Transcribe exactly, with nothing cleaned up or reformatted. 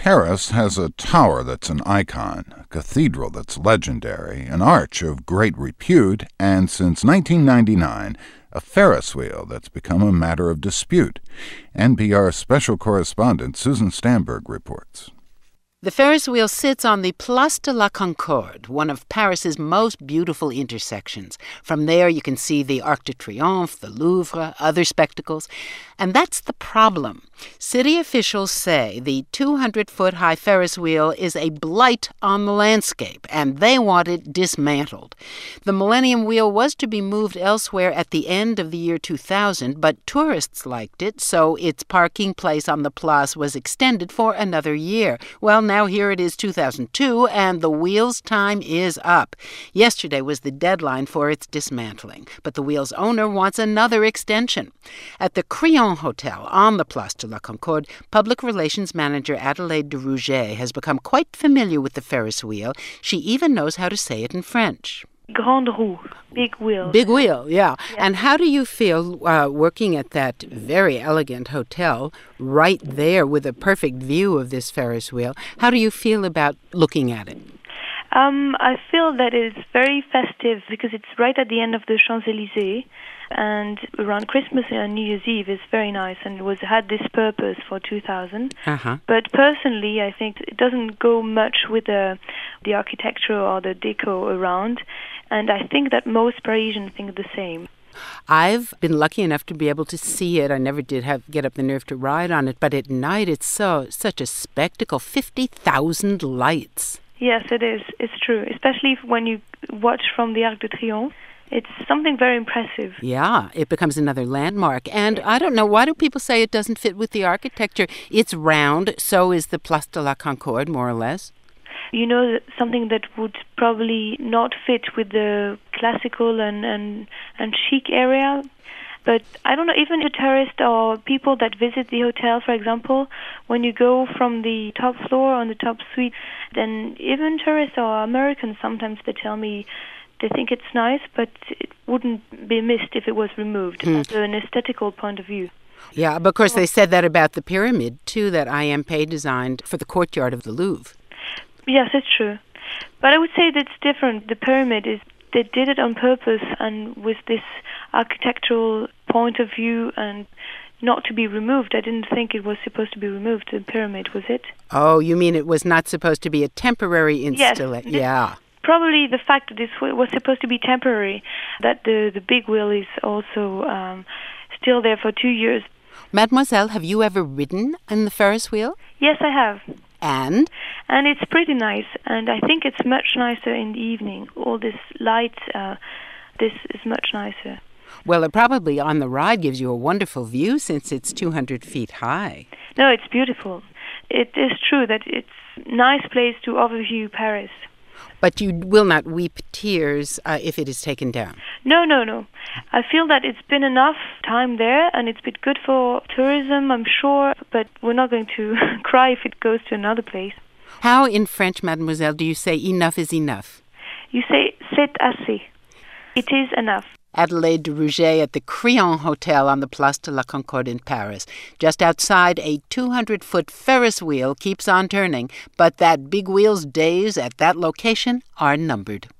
Paris has a tower that's an icon, a cathedral that's legendary, an arch of great repute, and since nineteen ninety-nine, a Ferris wheel that's become a matter of dispute. N P R special correspondent Susan Stamberg reports. The Ferris wheel sits on the Place de la Concorde, one of Paris's most beautiful intersections. From there you can see the Arc de Triomphe, the Louvre, other spectacles. And that's the problem. City officials say the two hundred foot high Ferris wheel is a blight on the landscape, and they want it dismantled. The Millennium Wheel was to be moved elsewhere at the end of the year two thousand, but tourists liked it, so its parking place on the Place was extended for another year. Well, now here it is two thousand two, and the wheel's time is up. Yesterday was the deadline for its dismantling, but the wheel's owner wants another extension. At the Crillon Hotel on the Place de la Concorde, public relations manager Adelaide de Rouget has become quite familiar with the Ferris wheel. She even knows how to say it in French. Grande roue, big wheel. Big wheel, yeah. yeah. And how do you feel uh, working at that very elegant hotel right there with a perfect view of this Ferris wheel? How do you feel about looking at it? Um, I feel that it's very festive because it's right at the end of the Champs-Élysées, and around Christmas and New Year's Eve is very nice, and it was had this purpose for two thousand. Uh-huh. But personally, I think it doesn't go much with the the architecture or the deco around, and I think that most Parisians think the same. I've been lucky enough to be able to see it. I never did have get up the nerve to ride on it, but at night it's so such a spectacle. fifty thousand lights. Yes, it is. It's true, especially when you watch from the Arc de Triomphe. It's something very impressive. Yeah, it becomes another landmark. And I don't know, why do people say it doesn't fit with the architecture? It's round, so is the Place de la Concorde, more or less. You know, something that would probably not fit with the classical and, and, and chic area. But I don't know, even the tourists or people that visit the hotel, for example, when you go from the top floor on the top suite, then even tourists or Americans, sometimes they tell me they think it's nice, but it wouldn't be missed if it was removed hmm. as an aesthetical point of view. Yeah, but of course they said that about the pyramid, too, that I M P designed for the courtyard of the Louvre. Yes, it's true. But I would say that's different. The pyramid is, they did it on purpose and with this architectural point of view and not to be removed. I didn't think it was supposed to be removed, the pyramid, was it? Oh, you mean it was not supposed to be a temporary installation? Yes. Yeah. Probably the fact that this was supposed to be temporary, that the, the big wheel is also um, still there for two years. Mademoiselle, have you ever ridden in the Ferris wheel? Yes, I have. And? And it's pretty nice, and I think it's much nicer in the evening. All this light, uh, this is much nicer. Well, it probably on the ride gives you a wonderful view since it's two hundred feet high. No, it's beautiful. It is true that it's a nice place to overview Paris. But you will not weep tears uh, if it is taken down? No, no, no. I feel that it's been enough time there, and it's been good for tourism, I'm sure, but we're not going to cry if it goes to another place. How in French, mademoiselle, do you say enough is enough? You say c'est assez. It is enough. Adelaide de Rouget at the Crillon Hotel on the Place de la Concorde in Paris. Just outside, a two hundred foot Ferris wheel keeps on turning, but that big wheel's days at that location are numbered.